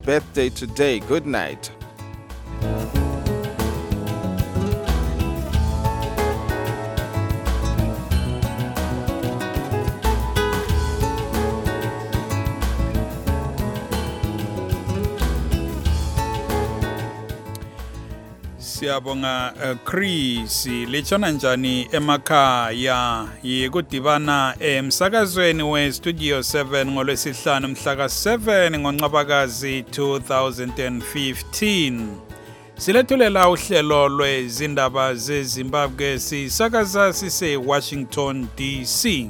birthday today. Good night. Siyabonga Chris lechona njani emakhaya yikudibana emsakazweni we Studio 7 ngolwesihlanu mhla ka7 ngoNcwabakazi 2015. Silethulela uhlelo lwezindaba zeZimbabwe sisakaza sise Washington DC.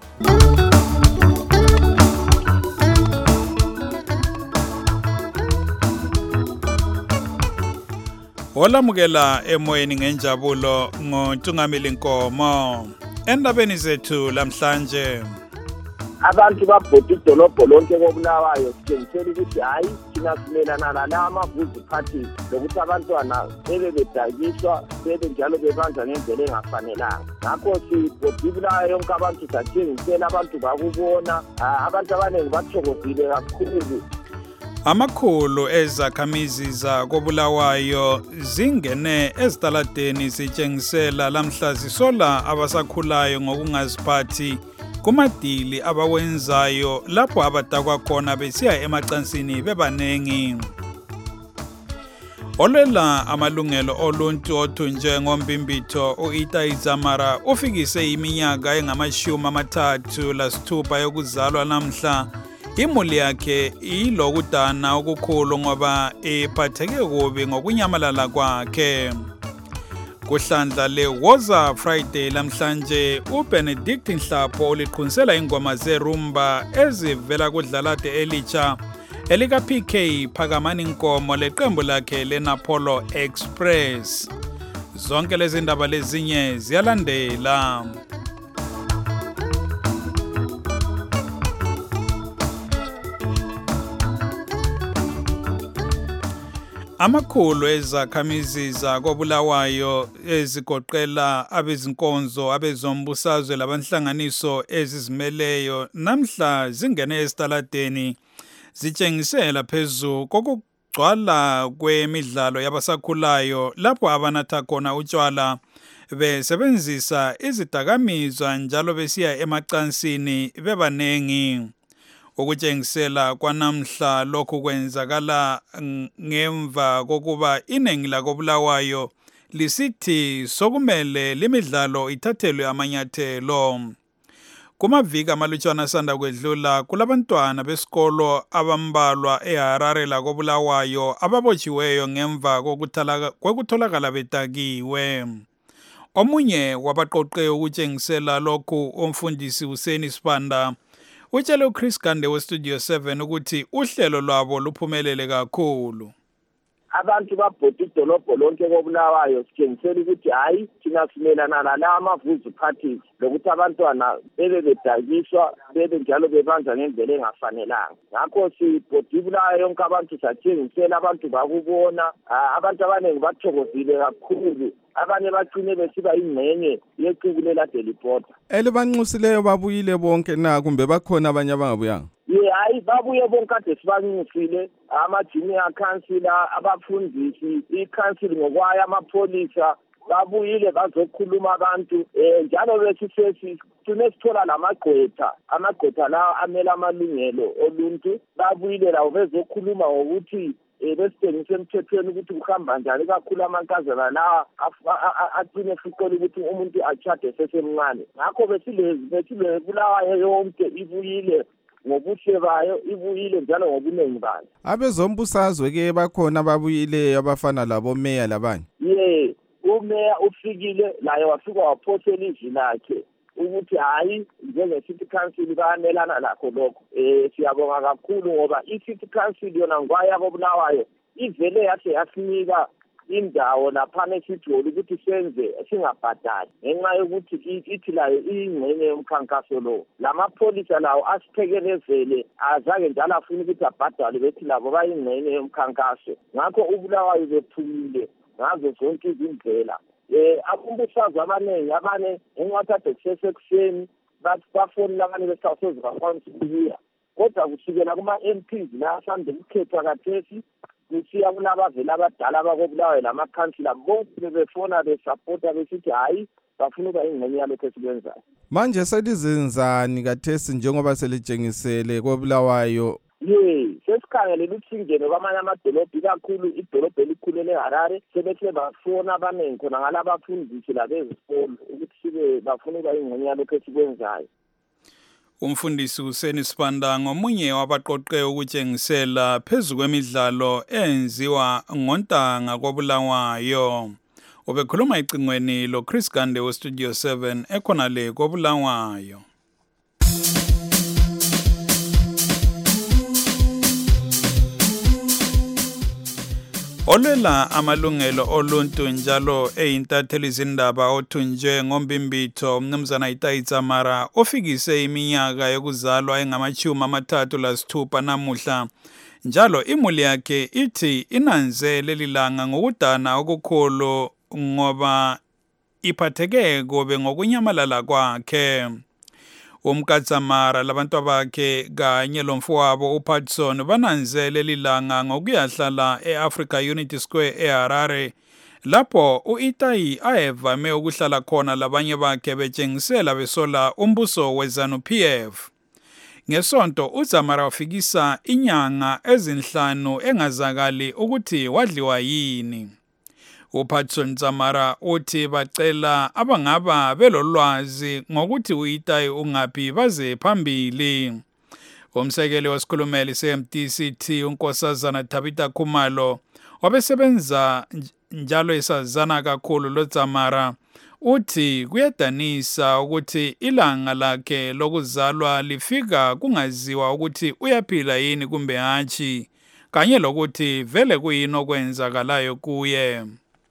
Olamukela emoyeni ngenjabulo ngoNtungamili Nkomo. Endabeni zethu lamhlanje abantu babhodi idolobho lonke koBulawayo sitshengisela ukuthi hayi thina simelana nala amavuzi party lokuthi abantwana bebedakiswa bebe njalo bebanjwa ngendlela engafanelanga. Ngakho sibhodi Bulawayo yonke abantu sathengisela abantu bakubona abantu abaningi bathokozile kakhulu. Amakhulu ezakhamizi zakoBulawayo zingene ezitaladeni sitshengisela lamhla zisola abasakhulayo ngokungaziphathi kumadili abawenzayo lapho abadakwa khona besiya emacansini bebanengi. Olwela amalungelo oluntu othunjwe ngombimbitho uItai Dzamara ufikise iminyaka engama36 yokuzalwa namhla. Imuli yakhe ilokudana okukhulu ngoba ephatheke kubi ngokunyamalala kwakhe. Kuhlandla leWoza Friday lamhlanje uBenedict Nhlapho uliqhunisela ingoma zerumba ezivela kudlalade elitsha elika PK Phakamani Nkomo leqembu lakhe leNapolo Express. Zonke lezi ndaba lezinye ziyalandela. Amakhulu ezakhamizi zakoBulawayo ezigoqela abezinkonzo abezombusazwe labanhlanganiso ezizimeleyo namhla zingene esitaladeni zitshengisela phezu kokugcwala kwemidlalo yabasakhulayo lapho abanatha khona utshwala besebenzisa izidakamizwa njalo besiya emacansini bebanengi. Ukutshengisela kwanamhla lokhu kwenzakala ngemva kokuba iningi lakoBulawayo lisithi sokumele limidlalo ithathelwe amanyathelo. Kumaviki amalutshwana asanda kwedlula kulabantwana besikolo abambalwa eHarare lakoBulawayo ababotshiweyo ngemva kokutholakala bedakiwe. Omunye wabaqoqe ukutshengisela lokhu umfundisi Hussein Sibanda utshele uChris Gande weStudio 7 ukuthi uhlelo lwabo luphumelele kakhulu. Abantu babhodi idolobho lonke koBulawayo sitshengisela ukuthi hayi thina simelana nala amavuzi party lokuthi abantwana bebedakiswa bebe njalo bebanjwa ngendlela engafanelanga. Ngakho sibhodi Bulawayo yonke abantu sathengisela abantu bakubona abantu abaningi bathokozile kakhulu. Abanye bacine besiba ingcenye yeqhubu lelade lipota. Elibanxusileyo babuyile bonke na kumbe bakhona abanye abangabuyanga? Hayi babuye bonke kade sibanxusile ama-junior councillor abafundisi i-council ngokwaya amapolisa babuyile bazokhuluma abantu njalo besisesi sithola amagqwetha la amela amalungelo oluntu babuyile lawo bezokhuluma ngokuthi besitshengise emthethweni ukuthi kuhamba njani kakhulu amankazana la agcine fuqela ukuthi umuntu achade sesemncane. Ngakho besile Bulawayo yonke ibuyile ngobuhle bayo, ibuyile njalo ngobunengi bayo. Abezombusazwe ke bakhona babuyile abafana labo meya labanye? Umeya ufikile laye wafika waphosela izwi lakhe ukuthi hayi njenge-city council bayamelana lakho lokho. Siyabonga kakhulu ngoba i-city council yona ngwaya koBulawayo ivele yahle yasinika indawo laphana esijoli ukuthi senze singabhadali ngenxa yokuthi ithi layo ingcenye yomkhankaso lo. Lamapholisa lawo asiphekelezele azake njalo afuna ukuthi abhadale bethi labo bayingcenye yomkhankaso. Ngakho uBulawayo bephumile ngazo zonke izindlela. Abambusazwe abaningi abane engathathe kusesekuseni bafoni labanye besawusoze bakwanisa ukuya kodwa kusukela kuma-MPs nasande kukhethwa kathesi kusiya kulaba vele abadala abakobulawayo lamakhansila bonke befona besapota besithi hayi bafuna ukuba ingxenye yalokho esikwenzayo. Manje selizenzani kathesi njengoba selijengisele koBulawayo? Sesikhangelele ukuthi singene kwamanye amadolobho ikakhulu idolobho elikhulu leHarare sebethe bafona abaningi khona ngalabafundisi labezikolo ukuthi sibe bafuna ukuba ingxenye yalokho esikwenzayo. Umfundisi Hussein Sibanda ngomunye wabaqoqe ukutshengisela phezu kwemidlalo enziwa ngontanga koBulawayo. Ubekhuluma icingweni lo Chris Gande we Studio 7 ekhona le koBulawayo. Olwela amalungelo oluntu njalo eyintatheli izindaba othunjwe ngombimbitho umnumzana Itayi Tsamara ofikise iminyaka yokuzalwa engama-36 namuhla. Njalo imuli yakhe ithi inanze leli langa ngokudana okukhulu ngoba iphatheke kobe ngokunyamalala kwakhe. UMkatsamara labantu bakhe kanye lomfowabo uPatson bananze leli langa ngokuyahlala eAfrica Unity Square eHarare lapho uItayi ayevame ukuhlala khona labanye bakhe betshengisela besola umbuso weZANU-PF. Ngesonto uTsamara wafikisa inyanga ezinhlanu engazakali ukuthi wadliwa yini. uPatson Tsamara uthi bacela abangaba belolwazi ngokuthi uItayi ungaphi baze phambili. Umsekeli wesikhulumeli seMDCT uNkosazana Tabitha Khumalo wabesebenza njalo esazana kakhulu loTsamara uthi kuyadanisa ukuthi ilanga lakhe lokuzalwa lifika kungaziwa ukuthi uyaphila yini kumbe hatshi kanye lokuthi vele kuyini okwenzakalayo kuye.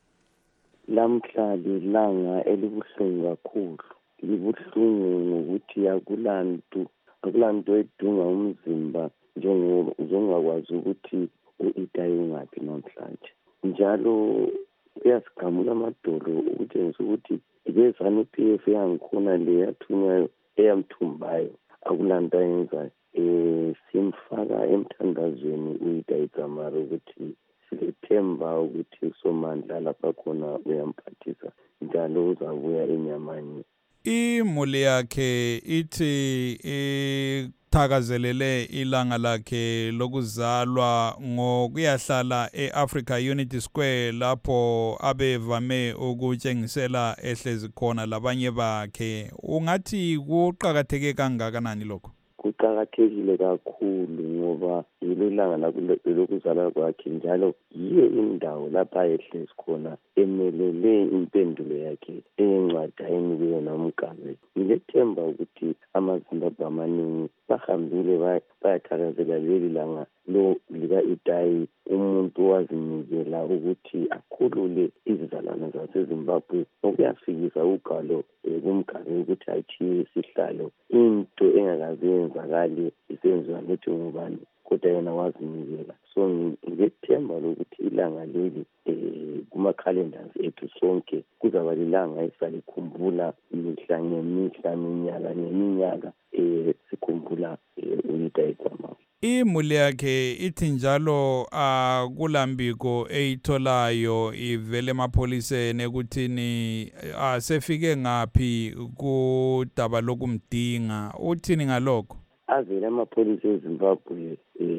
Lamhla lilanga elibuhlungu kakhulu, libuhlungu ngokuthi akulanto edunga umzimba njengakwazi ukuthi uItayi ungaphi namhlanje. Njalo uyasigamula amadolo ukutshengisa ukuthi ibeZANU-PF yangikhona le yathunywayo eyamthumbayo akulanto ayenzayo. Simfaka emthandazweni uItayi Tsamara ukuthi silethemba ukuthi uSomandla lapha khona uyamphathisa njalo uzabuya enyamani. Imuli yakhe ithi ithakazelele ilanga lakhe lokuzalwa ngokuyahlala eAfrica Unity Square lapho abevame ukutshengisela ehlezi khona labanye bakhe. Ungathi kuqhakatheke kangakanani lokho? Kuqhakathekile kakhulu ngoba ilanga lokuzalwa kwakhe njalo yiyo indawo lapha ehlezi khona emelele impendulo yakhe encwadi ayinikiwe nomgabe. Ngilethemba ukuthi amaZimbabwe amaningi bahambile bayathakazela leli langa lika-Itayi, umuntu wazinikela ukuthi akhulule izizalwane zaseZimbabwe okuyafikisa ugalo kumgabe ukuthi achiye isihlalo. Into engakaze yenzakali isenziwa ukuthi ngubani kodwa yena wazinikela. So ngilethemba lokuthi ilanga leli kuma-calendars ethu sonke kuzaba lilanga esalikhumbula mihla ngemihla, minyaka ngeminyaka sikhumbula uItayi Tsamara. Imuli yakhe ithi njalo kulambiko eyitholayo ivele emapholiseni ekuthini sefike ngaphi kudaba lokumdinga. Uthini ngalokho? Avele amapholisa eZimbabwe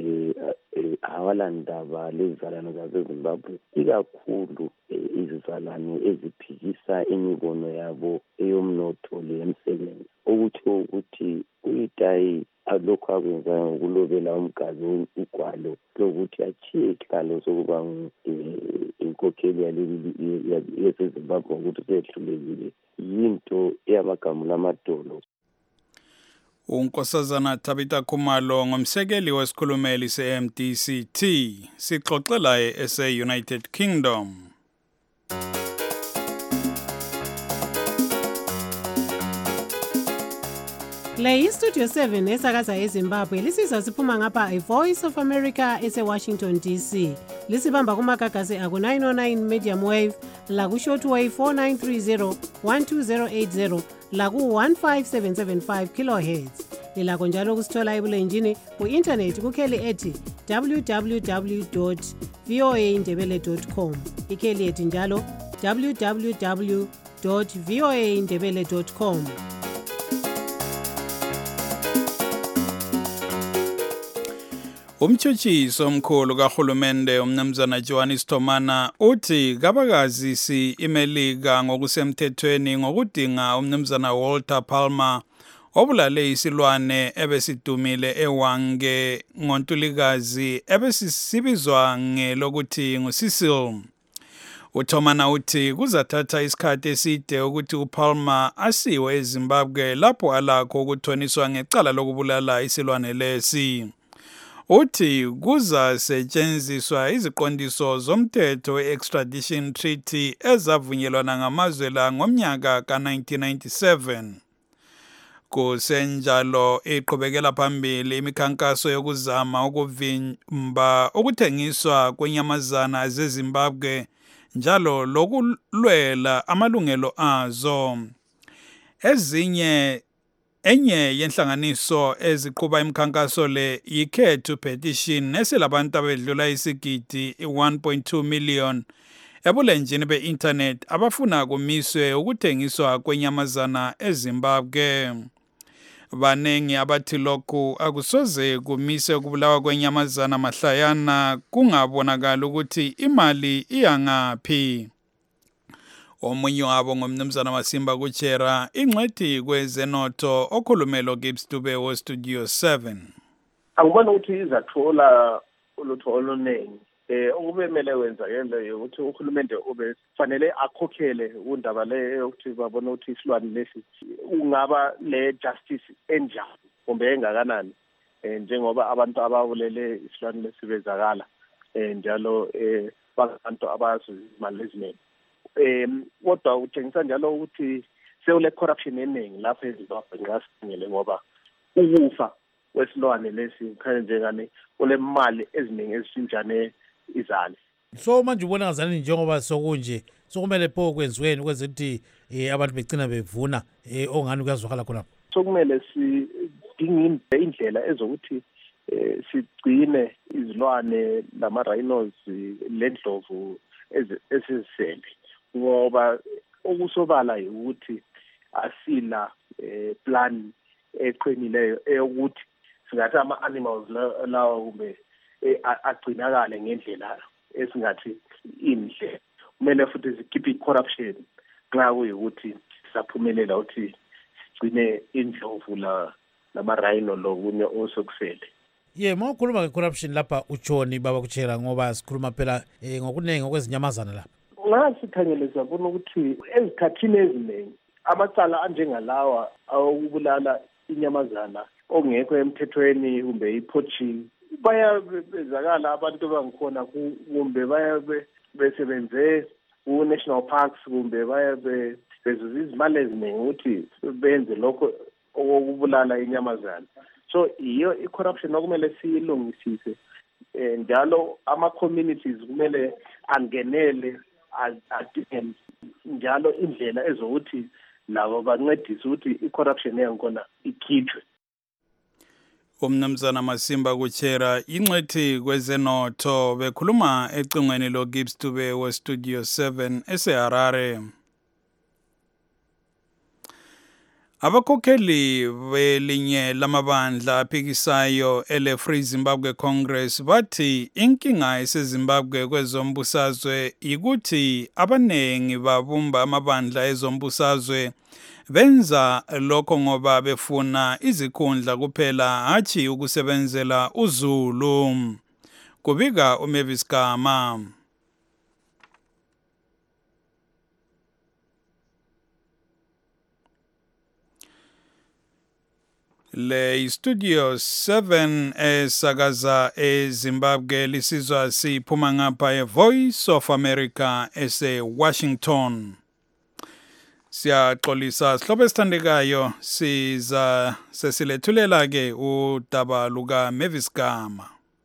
awalandaba lezizalwane zaseZimbabwe, ikakhulu izizalwane eziphikisa imibono yabo eyomnotho leyemsebenzi. Okutsho ukuthi uItayi lokhu akwenzayo ngokulobela umgabe ugwalo lokuthi achiye isihlalo sokuba inkokheli yaseZimbabwe ukuthi sehlulekile yinto eyamagamula amadolo. uNkosazana Tabitha Khumalo ngomsekeli wesikhulumeli seMDCT sixoxela ese-United Kingdom. Le iStudio 7 esakaza eZimbabwe lisizwa siphuma ngapha iVoice of America ese-Washington DC. Lisibamba kumagagasi aku-909 medium wave, laku-shortwave 4930 12080, laku-15775 kilohertz. lilakho njalo ukusithola ebulenjini ku-intanethi kukheli ethi www.voaindebele.com, ikheli ethi njalo www.voaindebele.com. Umtshutshisi omkhulu kahulumende umnumzana Johannes Thomana uthi kabakazisi iMelika ngokusemthethweni ngokudinga umnumzana Walter Palmer obulale isilwane ebesidumile eWange ngoNtulikazi ebesisibizwa ngelokuthi nguCecil. uThomana uthi kuzathatha isikhathi eside ukuthi uPalmer asiwe eZimbabwe lapho alakho ukuthoniswa ngecala lokubulala isilwane lesi. Uthi kuzasetshenziswa iziqondiso zomthetho we-extradition treaty ezavunyelwana ngamazwe la ngomnyaka ka-1997. Kusenjalo iqhubekela phambili imikhankaso yokuzama ukuvimba ukuthengiswa kwenyamazana zeZimbabwe njalo lokulwela amalungelo azo. Enye yenhlanganiso eziqhuba imikhankaso le yikhethu petition esilabantu abedlula isigidi 1.2 million ebulenjini be-internet abafuna kumiswe ukuthengiswa kwenyamazana eZimbabwe. Banengi abathi lokhu akusoze kumise ukubulawa kwenyamazana mahlayana kungabonakala ukuthi imali iyangaphi. Omunye wabo ngumnumzana Masimba Kuchera ingcwethi kwezenotho okhulumelo Gibbs Dube wo Studio 7. Angibona ukuthi izathola ulutho olunengi okubemele wenzakele ukuthi uhulumende ube fanele akhokhele undaba le ukuthi babone ukuthi isilwane lesi ungaba le justice enjani kumbe engakanani njengoba abantu ababulele isilwane lesibezakala njalo abantu abazi imali eziningi. Kodwa utshengisa njalo ukuthi sewule corruption eningi lapha eZimbabwe ngasingele ngoba ukufa kwesilwane lesi khanye njengane kule mali eziningi ezisinjane izali. So manje ubona ngazani njengoba sokunje sokumele pho kwenziweni ukwenza ukuthi abantu begcina bevuna ongani kuyazwakala khona. Sokumele sidinge indlela ezokuthi sigcine izilwane lama rhinos lendlovu esizisele ngoba okusobala ukuthi asila plan eqinileyo eyokuthi singathi ama-animals lawo kumbe agcinakale ngendlela esingathi inhle. Kumele futhi sikhiphe i-corruption nxa kuyukuthi sisaphumelela ukuthi sigcine indlovu nama-rhino lokunye osokusele. Mawukhuluma nge-corruption lapha utshoni baba Kuchera ngoba sikhuluma phela ngokuningi okwezinyamazana lapha. Ngasikhangele sabona ukuthi ezikhathini eziningi amacala anjengalawa awokubulala inyamazana ongekho emthethweni kumbe i-poaching bayabezakala abantu bangikhona kumbe besebenze ku-national parks kumbe bezuza izimali eziningi ukuthi benze lokho okubulala inyamazana. So iyo i-corruption okumele siyilungisise njalo ama-communities kumele angenele adinge njalo indlela ezokuthi labo bancedise ukuthi i-corruption yakhona ikhithwe. Umnumzana Masimba Kuchera ingcwethi kwezenotho bekhuluma ecingweni lo Gibbs Dube wo Studio 7 eseHarare. Abakhokheli belinye lamabandla aphikisayo ele Free Zimbabwe Congress bathi inkinga eseZimbabwe kwezombusazwe ikuthi abanengi babumba amabandla ezombusazwe benza lokho ngoba befuna izikhundla kuphela hathi ukusebenzela uZulu. Kubika uMavis Gama. Le Studio 7 esakaza eZimbabwe lisizwa siphuma ngapha Voice of America ese-Washington. Siyaxolisa sihlobo esithandekayo sesilethulela ke udaba luka Mavis Gama.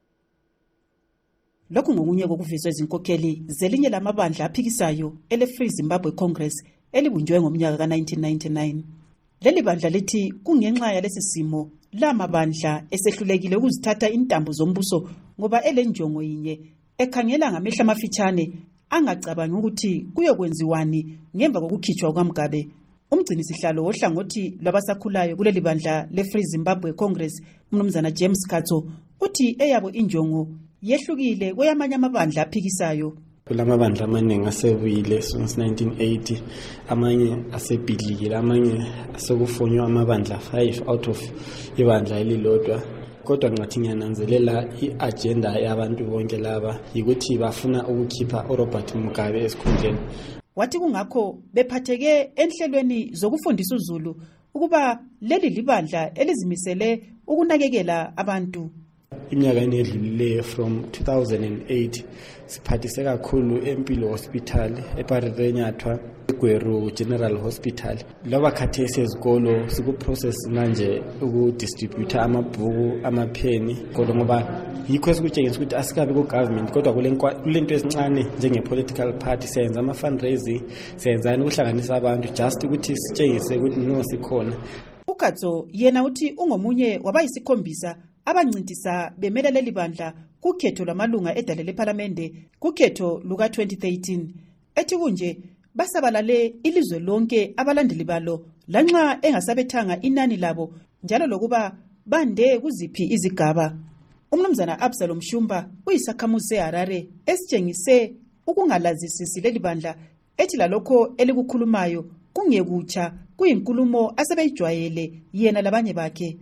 Lokhu ngokunye kokuviswa izinkokheli zelinye lamabandla aphikisayo ele Free Zimbabwe Congress elibunjwe ngomnyaka ka-1999. Leli bandla lithi kungenxa yalesi simo la mabandla esehlulekile ukuzithatha intambo zombuso ngoba elenjongo yinye ekhangela ngamehla amafitshane angacabangi ukuthi kuyokwenziwani ngemva kokukhitshwa kukaMugabe. Umgcini sihlalo wohlangothi lwabasakhulayo kuleli bandla le-Free Zimbabwe Congress, umnumzana James Katso, uthi eyabo injongo yehlukile kweyamanye amabandla aphikisayo. Kulamabandla amaningi asebuyile since 1980, amanye asebhidlikile, amanye asekufonyiwa amabandla 5 out of ibandla elilodwa. Kodwa ngathi ngiyananzelela i-agenda yabantu bonke laba yikuthi bafuna ukukhipha uRobert Mugabe esikhundleni. Wathi kungakho bephatheke enhlelweni zokufundisa uZulu ukuba leli libandla elizimisele ukunakekela abantu. Iminyaka edlulileyo from 2008 siphathise kakhulu eMpilo Hospital, eParerenyathwa, eGweru General Hospital. Loba khathesi ezikolo siku-process manje ukudistribute amabhuku, amapheni, kodwa ngoba yikho esikutshengisa ukuthi asikabi ku-government kodwa kulento ezincane njenge-political party siyenza ama-fundraising, siyenzani ukuhlanganisa abantu just ukuthi sitshengise ukuthi no sikhona. UKatso yena uthi ungomunye wabayisikhombisa abancintisa bemela leli bandla kukhetho lwamalunga edale lephalamende kukhetho luka-2013. Ethi kunje basabalale ilizwe lonke abalandeli balo lanxa engasabethanga inani labo njalo lokuba bande kuziphi izigaba. Umnumzana Absalom Shumba uyisakhamuzi seHarare esitshengise ukungalazisisi leli bandla ethi lalokho elikukhulumayo kungekutsha kuyinkulumo asebeyijwayele yena labanye bakhe.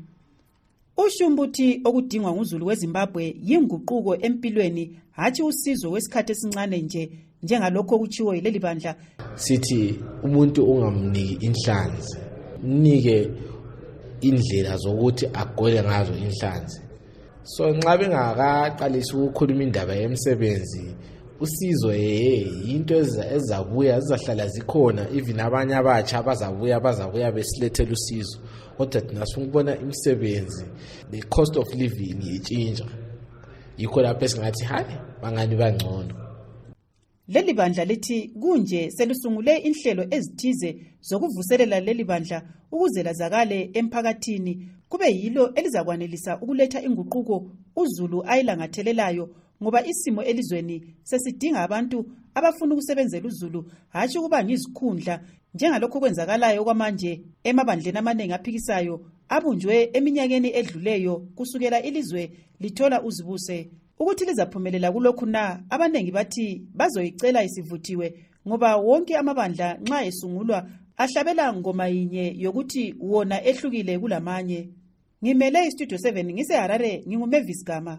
Ushumbuthi okudingwa nguZulu weZimbabwe yinguquko empilweni hathi usizo wesikhathi esincane nje njengalokho kuchiwo yileli bandla. Sithi umuntu ungamniki inhlanzi, nike indlela zokuthi agole ngazo inhlanzi. So nxa bengakaqalisa ukukhuluma indaba yemsebenzi, usizo into ezabuya zizahlala zikhona, even abanye abatsha bazabuya besilethela usizo. Kodwa thina sifuna imisebenzi, the cost of living itshintsha. Yikho lapho esingathi hayi bangani bangcono. Leli bandla lithi kunje selusungule inhlelo ezithize zokuvuselela leli bandla ukuze lazakale emphakathini kube yilo elizakwanelisa ukuletha inguquko uZulu ayilangathelelayo ngoba isimo elizweni sesidinga abantu abafuna ukusebenzela uZulu hathi ukuba ngizikhundla njengalokho kwenzakalayo kwamanje emabandleni amaningi aphikisayo abunjwe eminyakeni edluleyo kusukela ilizwe lithola uzibuse. Ukuthi lizaphumelela kulokhu na abaningi bathi bazoyicela isivuthiwe ngoba wonke amabandla nxa esungulwa ahlabela ngoma yinye yokuthi wona ehlukile kulamanye. Ngimele iStudio 7 ngiseHarare nginguMavis Gama.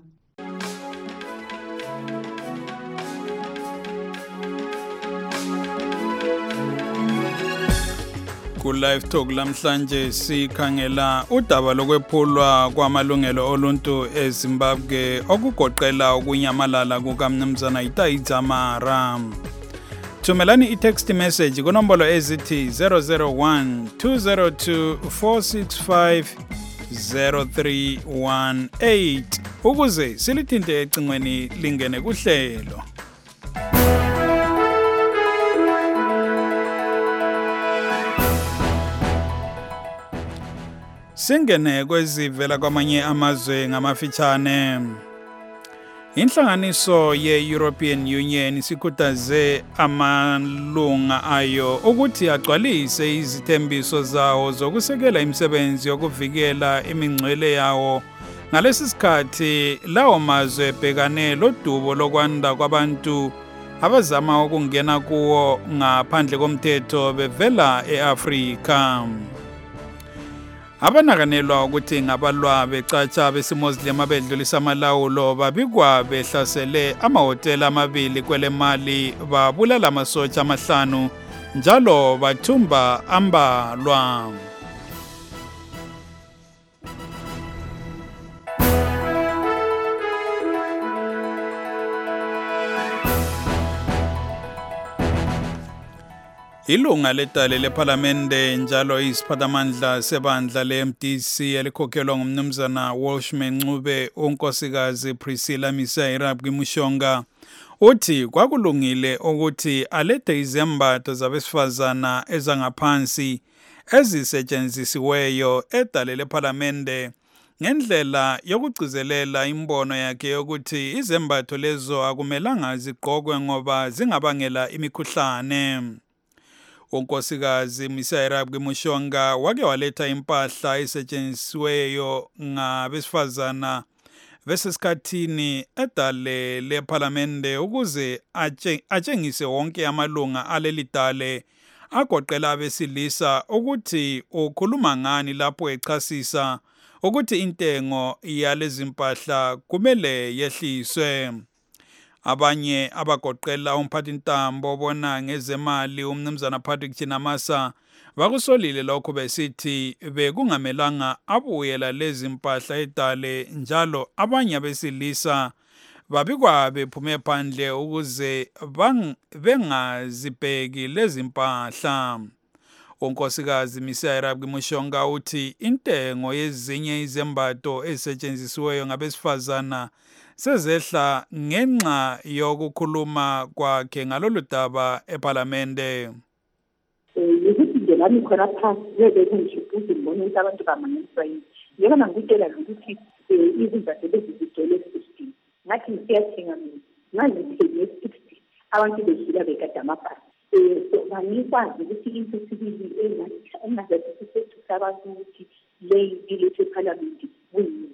Ku-Live Talk lamhlanje sikhangela udaba lokwephulwa kwamalungelo oluntu eZimbabwe okugoqela ukunyamalala kukaMnumzana Hakainde Mara. Thumelani i-text message kunombolo ezithi 001 202 465 0318 ukuze silithinte ecingweni lingene kuhlelo. Singene kwezivela kwamanye amazwe ngamafitshane. Inhlanganiso ye-European Union isikhuthaze amalunga ayo ukuthi agcwalise izithembiso zawo zokusekela imisebenzi yokuvikela imingcwele yawo ngalesi sikhathi lawo mazwe ebhekane lodubo lokwanda kwabantu abazama ukungena kuwo ngaphandle komthetho bevela eAfrika. Abanakanelwa ukuthi ngabalwa becatsha besimozilema abedlulisa amalawulo babikwa behlasele amahotela amabili kwele mali babulala amasotsha amahlanu njalo bathumba ambalwa. Ilunga letale lephalamende njalo isiphathamandla sebandla le-MDC elikhokhelwa ngumnumzana Walshman Ncube unkosikazi Priscilla Misaira Bwimushonga uthi kwakulungile ukuthi alethe izembatho zabesifazana ezangaphansi ezisetshenzisiweyo edale lephalamende ngendlela yokugcizelela imbono yakhe yokuthi izembatho lezo akumelanga zigqokwe ngoba zingabangela imikhuhlane. unkosikazi Misayirabwi Mushonga wake waletha impahla esetshenzisiweyo ngabesifazana besesikhathini edale lephalamende ukuze atshengise wonke amalunga aleli dale agoqela abesilisa ukuthi ukhuluma ngani lapho echasisa ukuthi intengo yalezi mpahla kumele yehliswe. Abanye abagoqela umphathintambo obona ngezemali umnumzana Patrick Chinamasa bakusolile lokho besithi bekungamelanga abuyela lezi mpahla edale njalo abanye abesilisa babikwa bephume phandle ukuze bengazibheki lezi mpahla. unkosikazi Misayirabwi Mushonga uthi intengo yezinye izembatho ezisetshenzisiweyo ngabesifazana sezehla ngenxa yokukhuluma kwakhe ngalolu daba ephalamende. Ukuthi nje lami khona phansi bebe kunjiphuza ngibona ukuthi abantu bamangiswa yini. Yebo ngikutshela ukuthi izimbatho lezi zigcwele 60. Ngathi ngiyathenga mina. Ngazithenge 60. Abantu beshila bekade amabhasi. So ngikwazi ukuthi into sibili engazathi abantu ukuthi le ilethwe ephalamende kuyini.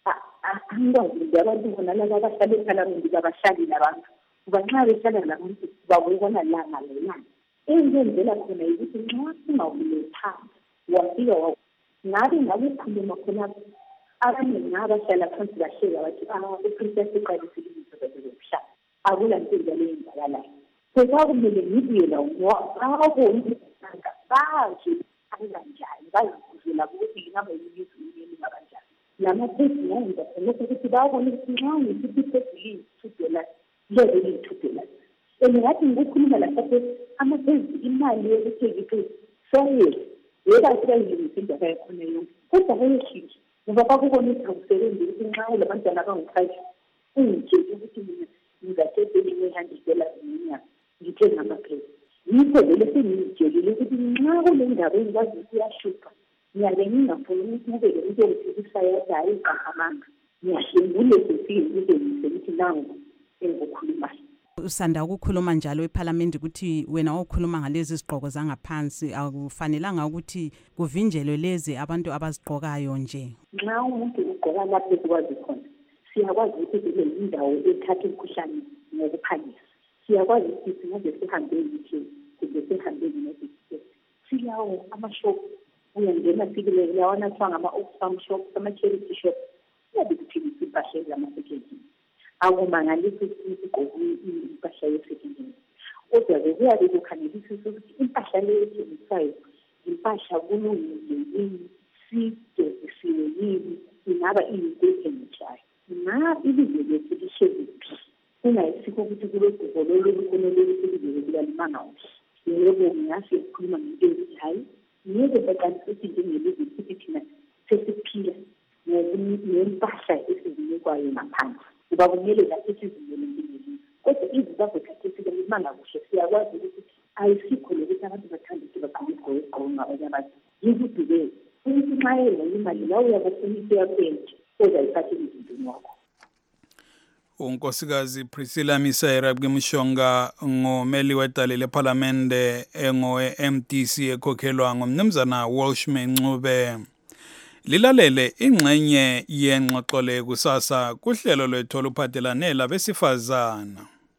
Angikwazi abantu bona laba abahlala ephalamende babahlali labantu. Kuba nxa behlala labantu babona langa lelanga. Engenzela khona ukuthi nxa singawulethanga wafika ngabe ukhuluma khona abanye ngabahlala phansi bahleka bathi uPrincess uqalisile izinto zokuhlala akula nto leyenzakalayo. Sekumele ngibuye lawo ababoni bazi kanjani bazivula ukuthi ingabe yilizwe yini kanjani. Lamaphesi nayenza khona ukuthi babone ukuthi nxa ngisithi phezulu $2 lelo $2. Ngathi ngikukhuluma lapha amaphezi imali yokuthi ngithi soye yeba siyayizindaba yakhona yonke kodwa ayeshintsha ngoba bakubona ukuthi awusebenzi ukuthi nxa ulabantwana abangu-5 ungitshela ukuthi mina ngizathethe $100 ngenyanga ngithenga amaphezi. Yikho vele sengiyitshelile ukuthi nxa kule ndaba engikwazi ukuthi iyashupha ngiyale ngingafuni ukuthi kube le nto yokuthikisayadayo iqahamanga ngiyahlengule sefike ngizengise ukuthi nangu engukhulumayo. Usanda ukukhuluma njalo ephalamende ukuthi wena okhuluma ngalezi zigqoko zangaphansi akufanelanga ukuthi kuvinjelwe lezi abantu abazigqokayo nje. Nxa umuntu ugqoka lapho ekwazi khona siyakwazi ukuthi kule indawo ethatha umkhuhlane ngokuphangisa. Siyakwazi ukuthi singabe sihambe nje kumbe sihambe nje silawo amashop uyangena sikile lawana kuthiwa ngama-Oxfam shop ama-charity shop yabe kuthengisa impahla ezama-secondary. Akumangalisi ukuthi ugqoke impahla ye-secondary kodwa-ke kuyabe kukhangelisisa ukuthi impahla leyo ethengisayo impahla kulungile yini, sigezisiwe yini, ingaba iyinto ethengiswayo. Na ilizwe lethu lihleliphi kungayisikho ukuthi kulogqoko lolukhonololu ilizwe kuyalimanga kuhle. Yebo ngingase ukukhuluma ngento yokuthi hayi ngeke baqalise ukuthi njengelizwe futhi thina sesiphila ngempahla esizinikwayo ngaphansi. Kuba kumele lapho sizimele njengelizwe kodwa izizathu khathesi limanga kuhle siyakwazi ukuthi ayisikho lokuthi abantu bathanda ukuthi bagqoke igqoko ngabanye abantu. Yikuthi-ke ukuthi nxa yena imali la uyabafunisa yakwenje kodwa ayiphathele izinto wakho. unkosikazi Priscilla Misayirabwi Mushonga ngumeli wedale lephalamende engowe-MDC ekhokhelwa ngumnumzana Welshman Ncube. Lilalele ingxenye yengxoxo le kusasa kuhlelo lwethu oluphathelane labesifazana.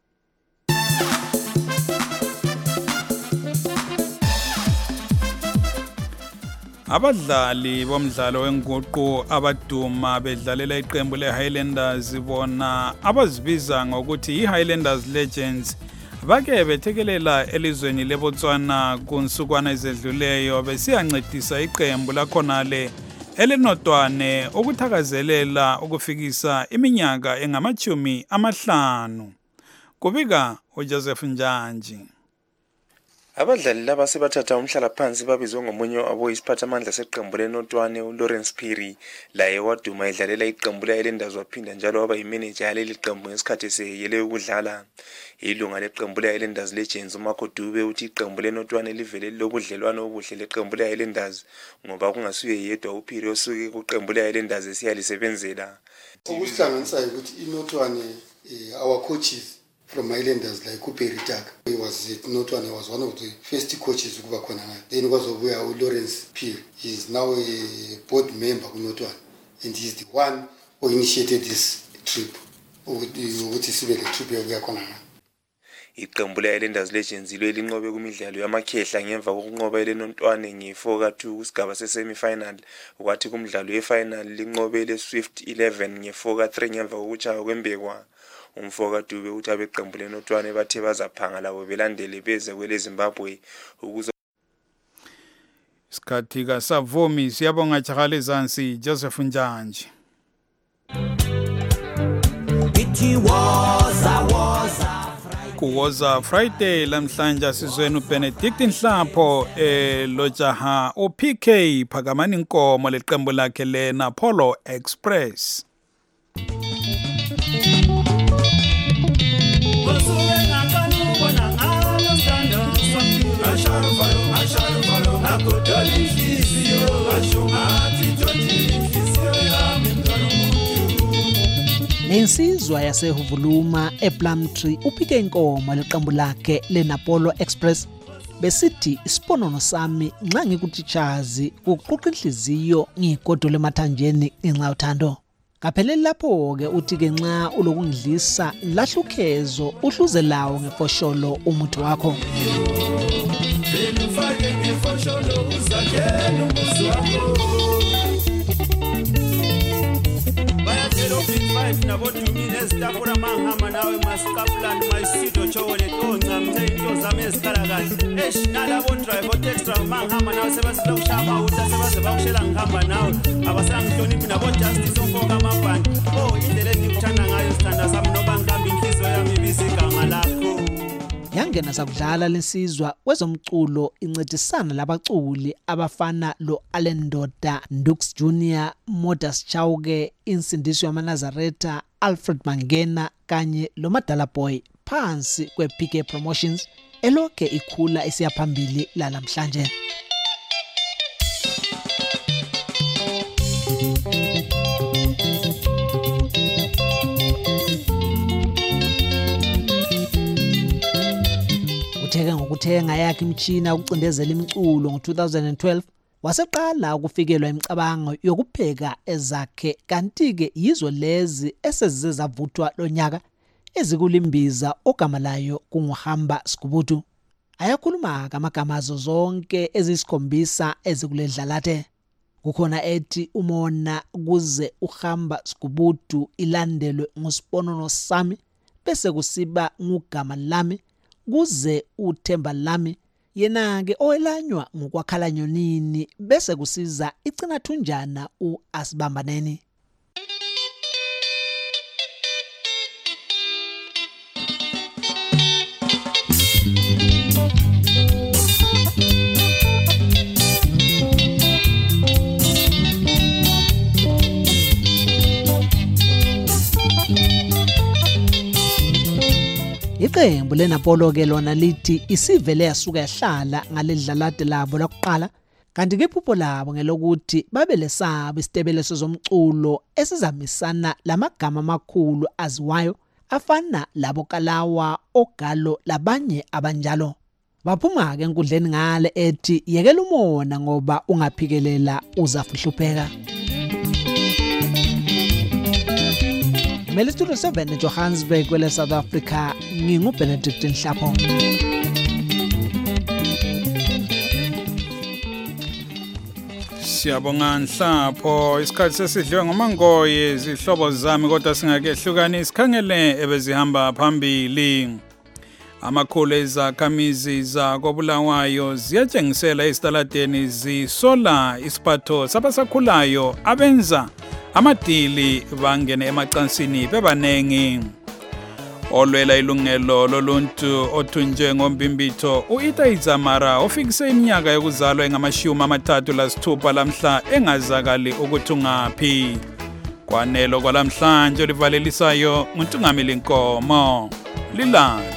Abadlali bomdlalo wenguqu abaduma bedlalela iqembu leHighlanders bona abazibiza ngokuthi iHighlanders Legends bake bethekelela elizweni leBotswana kunsukwana ezedluleyo besiyancedisa iqembu lakhonale elinodwane ukuthakazelela ukufikisa iminyaka engama-50. Kubika uJoseph Njanji. Abadlali laba sebathatha umhlala phansi babizwe ngomunye wabo isiphathamandla seqembu leNotwane uLawrence Phiri laye waduma edlalela iqembu le-Islanders waphinda njalo waba yimanager yaleli qembu ngesikhathi eseyele ukudlala. Ilunga leqembu le-Islanders Legends uMarco Dube uthi iqembu leNotwane livele lobudlelwano obuhle leqembu le-Islanders ngoba kungasuye yedwa uPhiri osuke kuqembu le-Islanders esiyalisebenzela. Ukusihlanganisa ukuthi iNotwane our coaches from Islanders like Kuperi Tak. He was at Notwane, he was one of the first coaches ukuba khona ngayo. Then was obuya uLawrence Phiri. He is now a board member kuNotwane and he is the one who initiated this trip. Ukuthi sibe le trip yokuya khona ngayo. Iqembu le-Islanders Legends ilo elinqobe kumidlalo yamakhehla ngemva kokunqoba leNotwane nge-4-2 kusigaba se-semi-final. Kwathi kumdlalo ye-final linqobe le-Swift 11 nge-4-3 ngemva kokuchaya kwembekwa. Umfoka Dube uthi abeqembu leNotwane bathe bazaphanga labo belandele beze kwele Zimbabwe ukuze isikhathi kasavumi. Siyabonga Chakale Zansi Joseph Njanje. Kuwoza Friday lamhlanje sizweni uBenedict Nhlapho lojaha uPK Phakamani Nkomo leqembu lakhe leNapolo Express. Lensizwa yasehuvuluma ePlumtree uPhike Nkomo leqembu lakhe leNapolo Express besithi isiponono sami nxa ngikutitshazi ukuquqa inhliziyo ngigodole emathanjeni ngenxa yothando. Kaphelele lapho ke uthi ke nxa ulokungidlisa lahlukhezo uhluze lawo ngefosholo umuthi wakho. Yangena sakudlala lensizwa kwezomculo incedisana labaculi abafana lo Alendoda Ndux Jr, Modest Chauke, Insindiso yaManazareta, Alfred Mangena kanye lo Madala Boy phansi kwePK Promotions elokhe ikhula esiyaphambili lalamhlanje. Ngokuthenga yakhe imtshina ukucindezela imculo ngo2012 waseqala ukufikelwa imicabango yokupheka ezakhe kanti ke yizo lezi esezize zavuthwa lonyaka ezikulimbiza ogama layo kunguhamba Skubutu. Ayakhuluma amagama azo zonke ezisikhombisa ezikuledlalathe. Kukhona ethi umona kuze uhamba Skubutu ilandelwe ngusiponono sami bese kusiba ngugama lami kuze uthemba lami yena ke oyelanywa ngokwakhala nyonini bese kusiza icina thunjana uAsibambaneni. Iqembu leNapolo ke lona lithi isivele yasuka yahlala ngaledlalade labo lokuqala kanti ke iphupho labo ngelokuthi babe lesabo isitebele sezomculo esizamisana lamagama amakhulu aziwayo afana labo Kalawa, Ogalo labanye abanjalo. Baphuma ke enkundleni ngale ethi yekela umona ngoba ungaphikelela uzafihlupheka. Studio 7 eJohannesburg kwele South Africa nginguBenedict Nhlapho. Siyabonga Nhlapho. Isikhathi sesidliwe ngomangoye izihlobo zami kodwa singakehlukanisa sikhangele ebezihamba phambili. Amakhulu ezakhamizi zakoBulawayo ziyatshengisela esitaladeni zisola isiphatho sabasakhulayo abenza amadili bangene emacansini bebanengi. Olwela ilungelo loluntu othunjwe ngombimbitho uIta Idzamara ofikise iminyaka yokuzalwa engama-36 lamhla engazakali ukuthi ungaphi. Kwanelo kwalamhlanje olivalelisayo nguNtungamili Nkomo. Lilanga.